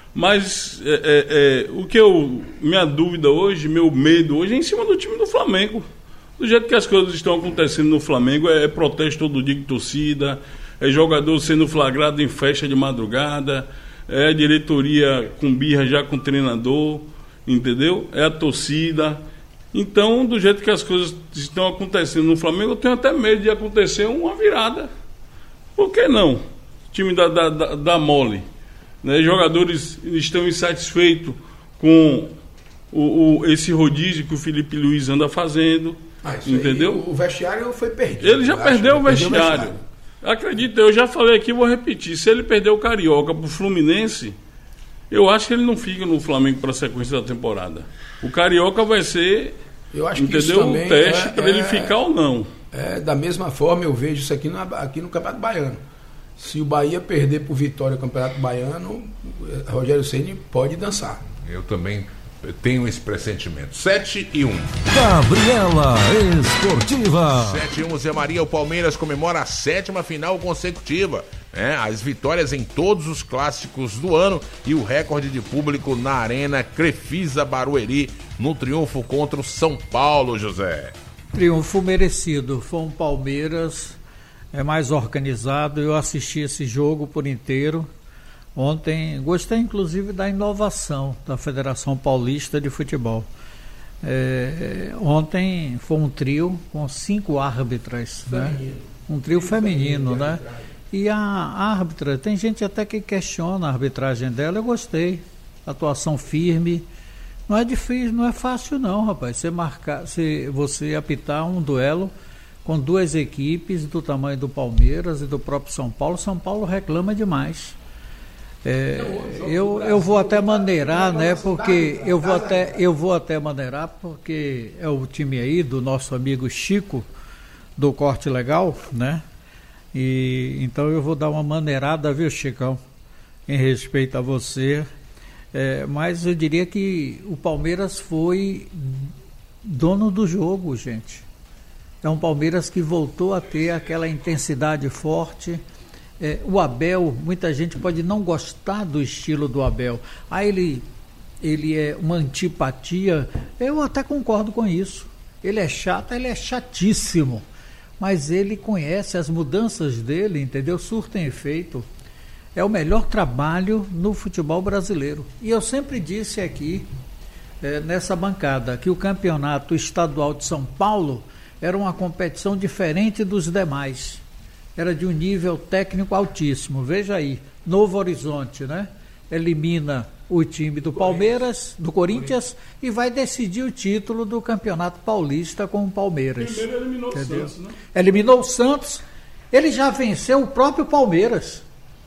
Mas é, é, é, o que eu. Minha dúvida hoje, meu medo hoje é em cima do time do Flamengo. Do jeito que as coisas estão acontecendo no Flamengo, é, é protesto todo dia de torcida, é jogador sendo flagrado em festa de madrugada, é a diretoria com birra já com o treinador, entendeu? É a torcida. Então, do jeito que as coisas estão acontecendo no Flamengo, eu tenho até medo de acontecer uma virada. Por que não? O time da, da, da, da mole. Né? Jogadores estão insatisfeitos com o, o, esse rodízio que o Felipe Luiz anda fazendo. Ah, entendeu? Aí, o vestiário foi perdido. Ele já perdeu o vestiário. Perdeu o vestiário. Acredita, eu já falei aqui, vou repetir. Se ele perder o Carioca pro Fluminense, eu acho que ele não fica no Flamengo para a sequência da temporada. O Carioca vai ser, eu acho que entendeu, isso o teste é, para é, ele ficar ou não. É, da mesma forma eu vejo isso aqui no, aqui no Campeonato Baiano. Se o Bahia perder por Vitória o Campeonato Baiano, Rogério Ceni pode dançar. Eu também tenho esse pressentimento. sete e um. Gabriela Esportiva. sete e um, Zé Maria. O Palmeiras comemora a sétima final consecutiva. Né? As vitórias em todos os clássicos do ano e o recorde de público na Arena Crefisa Barueri no triunfo contra o São Paulo, José. Triunfo merecido. Foi um Palmeiras é mais organizado. Eu assisti esse jogo por inteiro. Ontem, gostei inclusive da inovação da Federação Paulista de Futebol. É, ontem foi um trio com cinco árbitras, né? Um trio feminino, né? E a árbitra, tem gente até que questiona a arbitragem dela, eu gostei. Atuação firme. Não é difícil, não é fácil não, rapaz. Você marcar, você, você apitar um duelo com duas equipes do tamanho do Palmeiras e do próprio São Paulo. São Paulo reclama demais. É, eu, eu vou até maneirar, né? Porque eu vou até, eu vou até maneirar, porque é o time aí do nosso amigo Chico, do Corte Legal, né? E então eu vou dar uma maneirada, viu, Chicão? Em respeito a você. É, mas eu diria que o Palmeiras foi dono do jogo, gente. É um Palmeiras que voltou a ter aquela intensidade forte. É, o Abel, muita gente pode não gostar do estilo do Abel. Ah, ele, ele é uma antipatia. Eu até concordo com isso. Ele é chato, ele é chatíssimo. Mas ele conhece as mudanças dele, entendeu? Surtem efeito. É o melhor trabalho no futebol brasileiro. E eu sempre disse aqui, é, nessa bancada, que o campeonato estadual de São Paulo era uma competição diferente dos demais. Era de um nível técnico altíssimo. Veja aí, Novo Horizonte, né? Elimina o time do Palmeiras, do Corinthians, e vai decidir o título do Campeonato Paulista com o Palmeiras. Primeiro eliminou o Santos, né? Eliminou o Santos. Ele já venceu o próprio Palmeiras.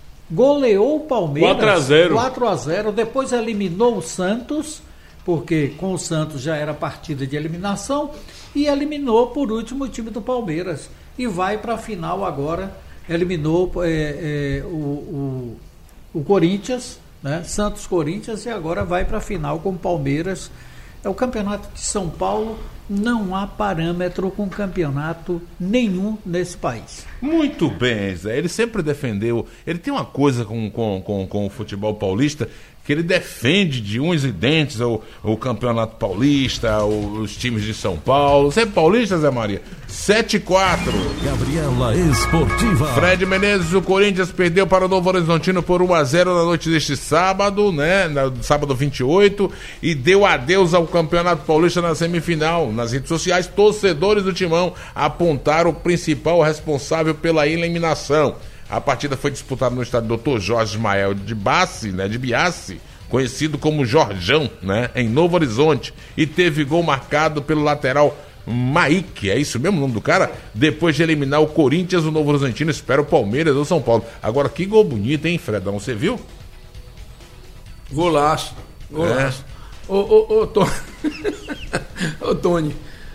Goleou o Palmeiras. quatro a zero. quatro a zero. Depois eliminou o Santos, porque com o Santos já era partida de eliminação, e eliminou por último o time do Palmeiras. E vai para a final agora. Eliminou é, é, o, o, o Corinthians, né? Santos-Corinthians, e agora vai para a final com o Palmeiras. É o campeonato de São Paulo. Não há parâmetro com campeonato nenhum nesse país. Muito bem, Zé. Ele sempre defendeu. Ele tem uma coisa com, com, com, com o futebol paulista, que ele defende de unhas e dentes o, o Campeonato Paulista, o, os times de São Paulo. Você é paulista, Zé Maria? sete a quatro. Gabriela Esportiva. Fred Menezes, o Corinthians perdeu para o Novo Horizontino por um a zero na noite deste sábado, né? No sábado vinte e oito, e deu adeus ao Campeonato Paulista na semifinal. Nas redes sociais, torcedores do Timão apontaram o principal responsável pela eliminação. A partida foi disputada no estádio doutor Jorge Ismael de Bassi, né, de Biassi, conhecido como Jorjão, né, em Novo Horizonte, e teve gol marcado pelo lateral Maíque, é isso mesmo o nome do cara? Depois de eliminar o Corinthians, o Novo Horizontino espera o Palmeiras ou São Paulo. Agora, que gol bonito, hein, Fredão? Você viu? Golaço. Golaço. É. Ô, ô, ô, Tony. Ô, Tony,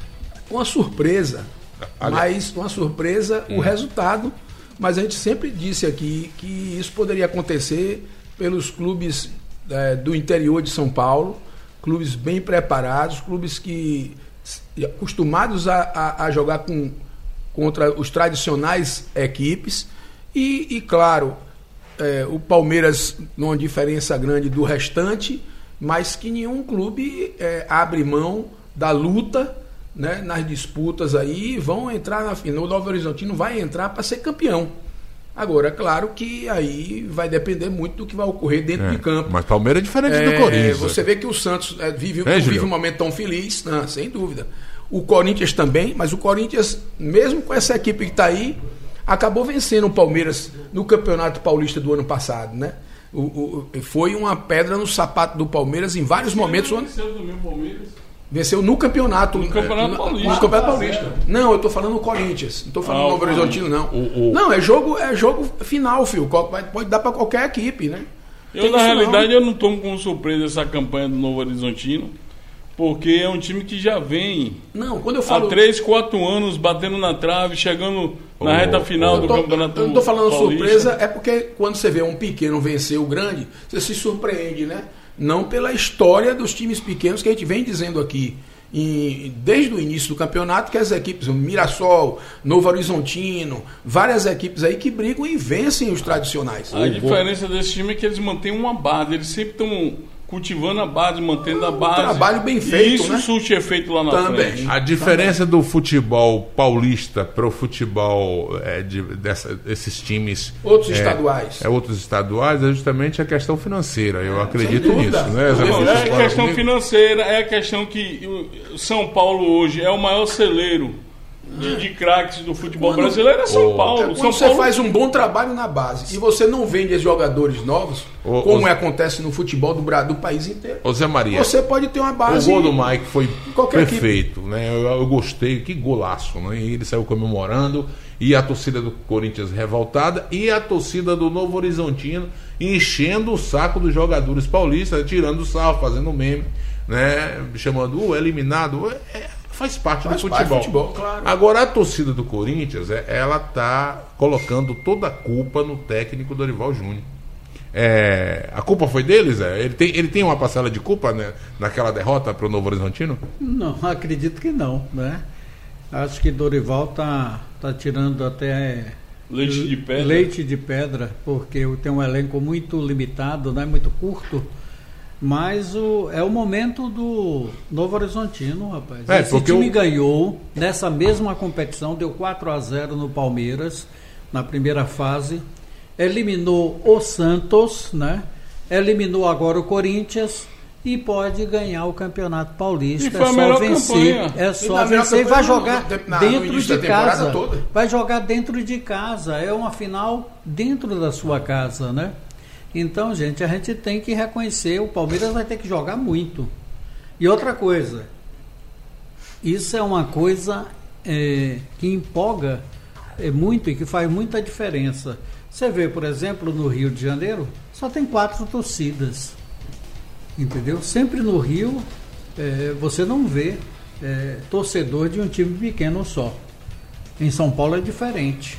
uma surpresa, Ali... mas uma surpresa hum. o resultado. Mas a gente sempre disse aqui que isso poderia acontecer pelos clubes é, do interior de São Paulo, clubes bem preparados, clubes que acostumados a, a, a jogar com, contra os tradicionais equipes e, e claro, é, o Palmeiras numa diferença grande do restante, mas que nenhum clube é, abre mão da luta, né, nas disputas aí, vão entrar na final. O Novo Horizontino vai entrar para ser campeão. Agora, é claro que aí vai depender muito do que vai ocorrer dentro é, de campo. Mas Palmeiras é diferente é, do Corinthians. Você vê que o Santos é, vive, é, vive um momento tão feliz, não, sem dúvida. O Corinthians também, mas o Corinthians, mesmo com essa equipe que está aí, acabou vencendo o Palmeiras no Campeonato Paulista do ano passado, né? O, o, foi uma pedra no sapato do Palmeiras em vários momentos. Venceu também o Palmeiras. Venceu no campeonato. No Campeonato no, Paulista. No Campeonato Paulista. Não, eu tô falando no Corinthians. Não tô falando ah, no Novo Horizontino, não. O, o... Não, é jogo, é jogo final, filho. Pode dar para qualquer equipe, né? Eu, na realidade, não. eu não tomo como surpresa essa campanha do Novo Horizontino, porque é um time que já vem não, quando eu falo... há três, quatro anos batendo na trave, chegando na oh, reta final do tô, Campeonato Paulista. Eu não tô falando Paulista. Surpresa, é porque quando você vê um pequeno vencer o grande, você se surpreende, né? Não pela história dos times pequenos que a gente vem dizendo aqui. E desde o início do campeonato, que as equipes, Mirassol, Novo Horizontino, várias equipes aí que brigam e vencem os tradicionais. A diferença desse time é que eles mantêm uma base, eles sempre estão cultivando a base, mantendo a base. Um trabalho bem feito, e isso né? surte efeito lá na Também. frente. A diferença Também. do futebol paulista para o futebol é, de, dessa, desses times... Outros é, estaduais. É, outros estaduais é justamente a questão financeira. Eu é, acredito nisso. Né? Não, é a questão financeira, é a questão que o São Paulo hoje é o maior celeiro de, de craques do futebol quando, brasileiro, é São oh, Paulo. Quando São você Paulo... faz um bom trabalho na base e você não vende jogadores novos, oh, como oh, acontece no futebol do, do país inteiro, oh, Zé Maria, você pode ter uma base... O gol do Mike foi perfeito, equipe. né? Eu, eu gostei, que golaço, né? E ele saiu comemorando, e a torcida do Corinthians revoltada, e a torcida do Novo Horizontino enchendo o saco dos jogadores paulistas, tirando o sarro, fazendo meme, né? Chamando o eliminado... É, faz parte faz do parte futebol. do futebol, claro. Agora a torcida do Corinthians, ela tá colocando toda a culpa no técnico Dorival Júnior. É, a culpa foi deles? É? Ele, tem, ele tem uma parcela de culpa, né, naquela derrota para o Novo Horizontino? Não, acredito que não, né? Acho que Dorival tá, tá tirando até leite de pedra. Leite de pedra, porque tem um elenco muito limitado, né? Muito curto. Mas o, é o momento do Novo Horizontino, rapaz. É, Esse time eu... ganhou nessa mesma competição, deu quatro a zero no Palmeiras, na primeira fase. Eliminou o Santos, né? Eliminou agora o Corinthians e pode ganhar o Campeonato Paulista. E foi é a só melhor vencer. campanha. É só vencer e vai jogar na, dentro de casa. Toda. Vai jogar dentro de casa. É uma final dentro da sua casa, né? Então, gente, a gente tem que reconhecer, o Palmeiras vai ter que jogar muito. E outra coisa, isso é uma coisa é, que empolga é, muito e que faz muita diferença. Você vê, por exemplo, no Rio de Janeiro, só tem quatro torcidas. Entendeu? Sempre no Rio, é, você não vê é, torcedor de um time pequeno só. Em São Paulo é diferente.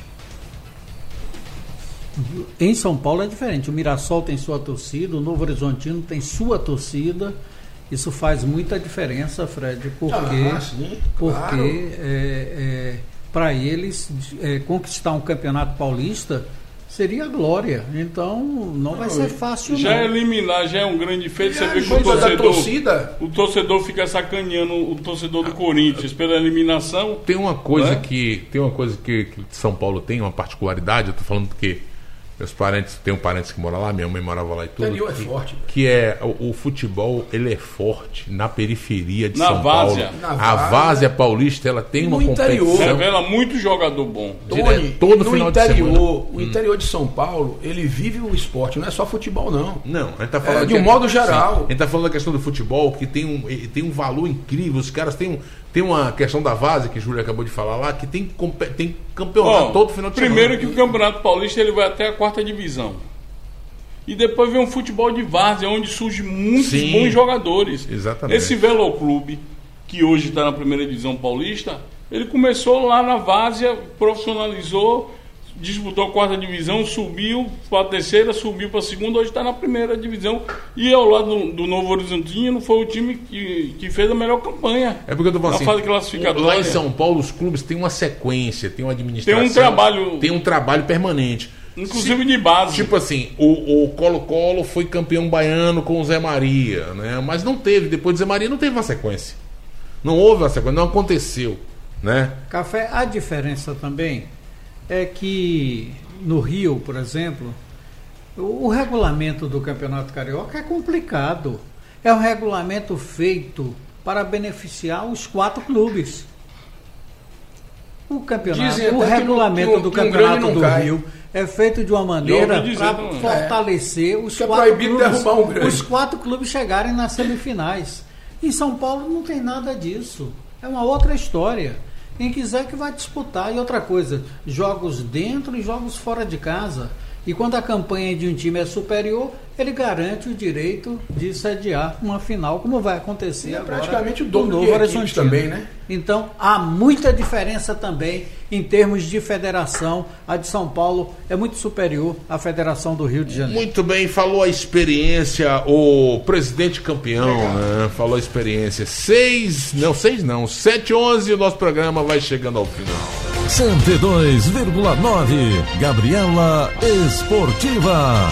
Em São Paulo é diferente. O Mirassol tem sua torcida, o Novo Horizontino tem sua torcida. Isso faz muita diferença, Fred, porque, ah, sim, porque claro. é, é, para eles é, conquistar um campeonato paulista seria glória. Então não vai ser fácil, já não. eliminar já é um grande feito. Você É, vê que o coisa da torcedor, torcida. o torcedor fica sacaneando o torcedor do Corinthians pela eliminação. Tem uma coisa né? que tem uma coisa que, que São Paulo tem uma particularidade. Eu tô falando que meus parentes, tem um parente que mora lá, minha mãe morava lá e tudo. O interior é que, forte. Que é o, o futebol, ele é forte na periferia de Na São várzea. Paulo. Na A várzea. Várzea Paulista, ela tem No uma interior. competição. Revela muito jogador bom. Tony, Direto, todo no final de interior, semana. o interior de São Paulo, ele vive o esporte, não é só futebol, não. Não, a gente tá falando É, de que- um modo geral. Sim, a gente tá falando da questão do futebol, que tem um, eh, tem um valor incrível. Os caras têm, um, tem uma questão da Várzea, que o Júlio acabou de falar lá, que tem, compe- tem campeonato Ó, todo final de primeiro semana. que o Campeonato Paulista ele vai até a quarta divisão. E depois vem um futebol de várzea, onde surgem muitos Sim, bons jogadores. exatamente. Esse Veloclube, que hoje está na primeira divisão paulista, ele começou lá na várzea, profissionalizou, disputou a quarta divisão, subiu para a terceira, subiu para a segunda, hoje está na primeira divisão. E ao lado do, do Novo Horizontino foi o time que, que fez a melhor campanha. É porque eu tô falando na assim, fase classificatória. lá em São Paulo os clubes têm uma sequência, tem uma administração. Tem um trabalho- Tem um trabalho permanente. Inclusive Se- de base. Tipo assim, o, o Colo-Colo foi campeão baiano com o Zé Maria, né? Mas não teve, depois do Zé Maria não teve uma sequência. Não houve uma sequência, não aconteceu, né? Café, a diferença também é que no Rio, por exemplo, o, o regulamento do Campeonato Carioca é complicado. É um regulamento feito para beneficiar os quatro clubes. O campeonato, Dizem o até que regulamento um- do que um Campeonato grande não do cai. Rio é feito de uma maneira Eu ouvi dizer para também. fortalecer os Que é quatro proibido clubes, derrubar um grande. os quatro clubes chegarem nas semifinais. Em São Paulo não tem nada disso. É uma outra história. Quem quiser que vai disputar. E outra coisa, jogos dentro e jogos fora de casa. E quando a campanha de um time é superior, ele garante o direito de sediar uma final, como vai acontecer E é agora praticamente o no dono Novo de equipes Horizontino. também, né? Então, há muita diferença também em termos de federação. A de São Paulo é muito superior à Federação do Rio de Janeiro. Muito bem, falou a experiência, o presidente campeão, né? Falou a experiência. Seis, não, seis não, sete, onze, o nosso programa vai chegando ao final. cento e dois vírgula nove Gabriela Esportiva.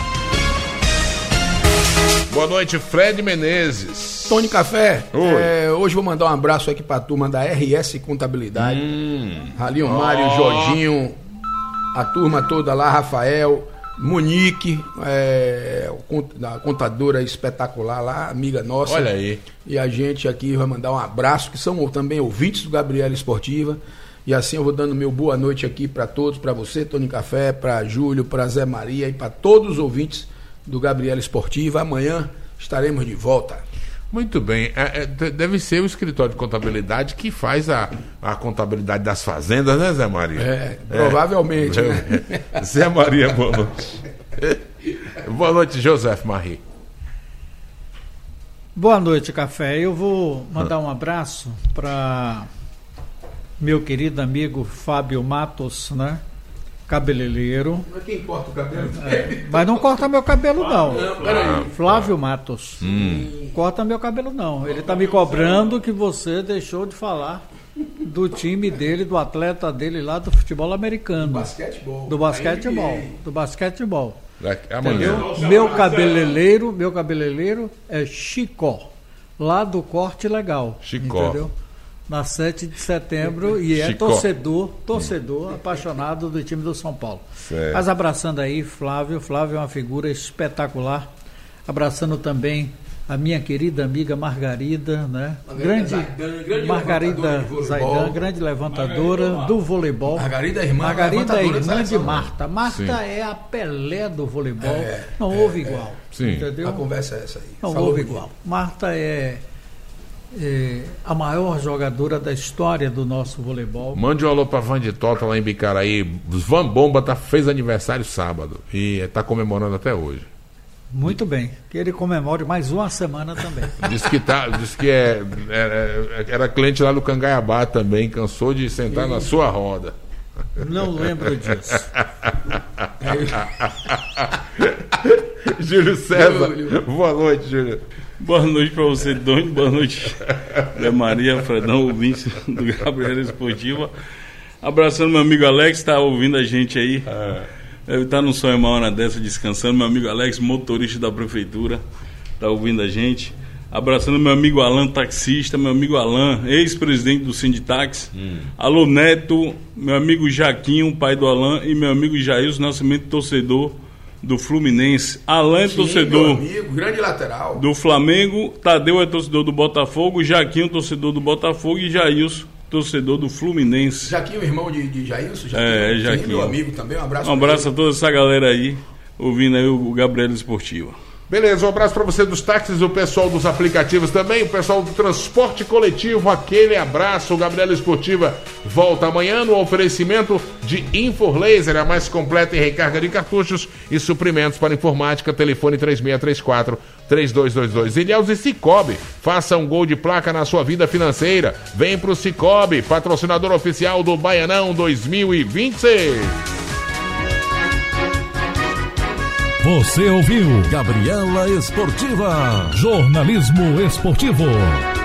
Boa noite, Fred Menezes. Tony Café, Oi. é, hoje vou mandar um abraço aqui pra turma da R S Contabilidade. Hum. Ali o Mário, Ó. Jorginho, a turma toda lá, Rafael, Monique, é, o cont- da contadora espetacular lá, amiga nossa. Olha aí. E a gente aqui vai mandar um abraço, que são também ouvintes do Gabriela Esportiva. E assim eu vou dando meu boa noite aqui para todos, para você, Tony Café, para Júlio, para Zé Maria e para todos os ouvintes do Gabriela Esportiva. Amanhã estaremos de volta. Muito bem. É, é, de- deve ser o escritório de contabilidade que faz a, a contabilidade das fazendas, né, Zé Maria? É, provavelmente. É. Né? Zé Maria, boa noite. Boa noite, Joseph Marie. Boa noite, Café. Eu vou mandar um abraço para meu querido amigo Fábio Matos, né? Cabeleireiro. Mas quem corta o cabelo? Mas não corta meu cabelo, não. Peraí. Flávio Matos. Corta meu cabelo, não. Ele tá me cobrando que você deixou de falar do time dele, do atleta dele lá do futebol americano. Do basquetebol. Do basquetebol. Do basquetebol. Amanhã. Meu cabeleireiro, meu cabeleireiro é Chicó, lá do Corte Legal. Chicó. Entendeu? Na sete de setembro, e é Chicó. torcedor, torcedor, hum. apaixonado do time do São Paulo. Certo. Mas abraçando aí Flávio, Flávio é uma figura espetacular. Abraçando também a minha querida amiga Margarida, né? Grande, Zaidan, grande Margarida Zaidan, grande levantadora Margarida do voleibol. Margarida é irmã, Margarida é irmã de Marta. Marta. Marta Sim. é a Pelé do voleibol. É, não é, houve é. igual. Sim. Entendeu? A conversa é essa aí. Não Falou houve aqui. igual. Marta é, é a maior jogadora da história do nosso voleibol. Mande um alô pra Van de Tota lá em Bicaraí. Van Bomba tá, fez aniversário sábado e tá comemorando até hoje. Muito bem. Que ele comemore mais uma semana também. Diz que, tá, diz que é, era, era cliente lá do Cangaiabá também, cansou de sentar e... na sua roda. Não lembro disso. Júlio César, boa noite, Júlio. Boa noite para você, Doni. Boa noite, Zé Maria, Fredão, ouvinte do Gabriela Esportiva. Abraçando meu amigo Alex, está ouvindo a gente aí. É. Deve estar num sonho uma hora dessa, descansando. Meu amigo Alex, motorista da prefeitura, está ouvindo a gente. Abraçando meu amigo Alan, taxista. Meu amigo Alan, ex-presidente do Sinditax. Hum. Alô, Neto. Meu amigo Jaquinho, pai do Alan. E meu amigo Jailson Nascimento, torcedor do Fluminense. Alan é Sim, meu torcedor amigo, grande lateral do Flamengo. Tadeu é torcedor do Botafogo. Jaquinho, torcedor do Botafogo. E Jailson, torcedor do Fluminense. Jaquinho, irmão de, de Jailson. Jaquinho, é, Jaquinho. Sim, meu amigo também. Um abraço. Um abraço a toda essa galera aí, ouvindo aí o Gabriela Esportiva. Beleza, um abraço para você dos táxis, o pessoal dos aplicativos também, o pessoal do transporte coletivo, aquele abraço. O Gabriela Esportiva volta amanhã no oferecimento de Inforlaser, a mais completa em recarga de cartuchos e suprimentos para informática. Telefone três seis três quatro, três dois dois dois. Ilhéus e Cicobi, faça um gol de placa na sua vida financeira. Vem pro Cicobi, patrocinador oficial do Baianão dois mil e vinte e seis. Você ouviu Gabriela Esportiva, jornalismo esportivo.